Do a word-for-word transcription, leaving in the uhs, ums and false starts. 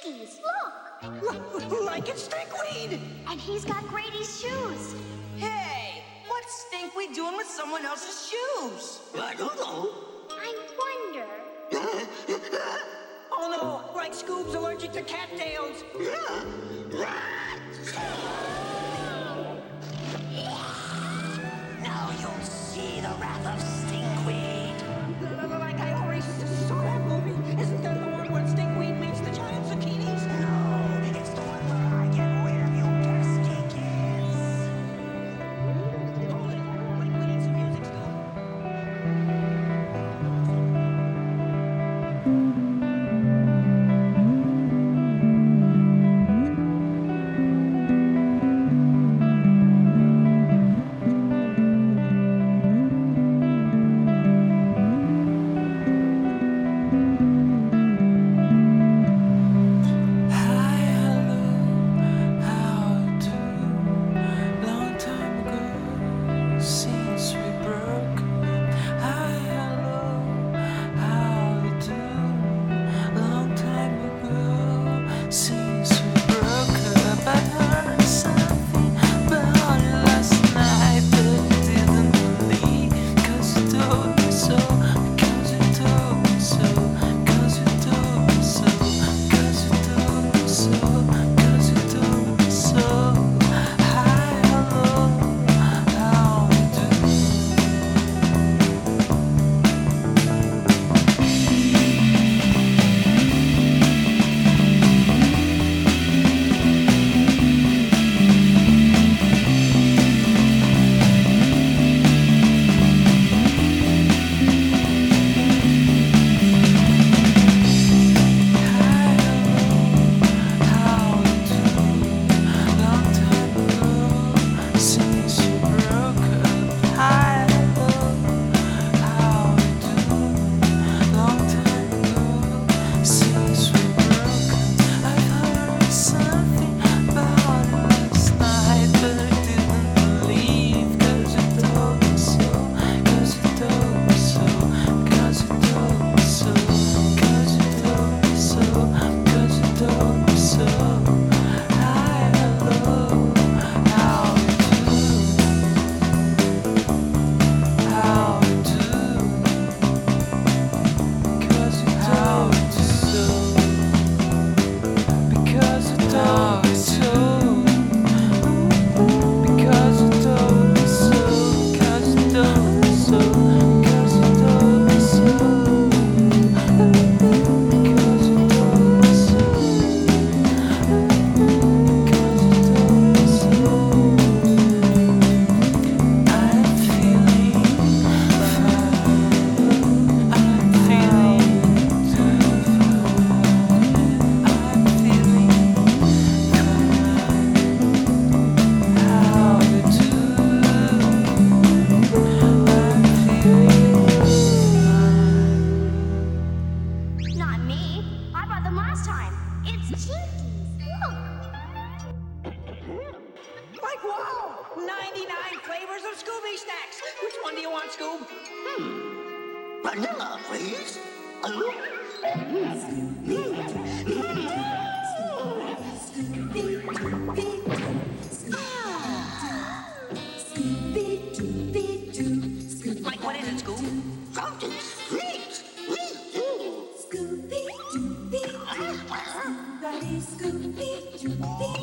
Stinky's, look! L- like it's Stinkweed! And he's got Grady's shoes. Hey, what's Stinkweed doing with someone else's shoes? I don't know. I wonder... Oh no, like Scoob's allergic to cattails. Now you'll see the wrath of Stinkweed. Like I already saw that movie. Isn't that the one where Stinkweed meets the giant zucchinis? No, it's the one where I get rid of you pesky kids. Hold it. Like we need some music, Scoob. Scooby Snacks. Which one do you want, Scoob? Hmm. Vanilla, please. Like, what is it, Scoob? Something sweet. Me too. Scooby-Doo, Scooby-Doo, Scooby-Doo.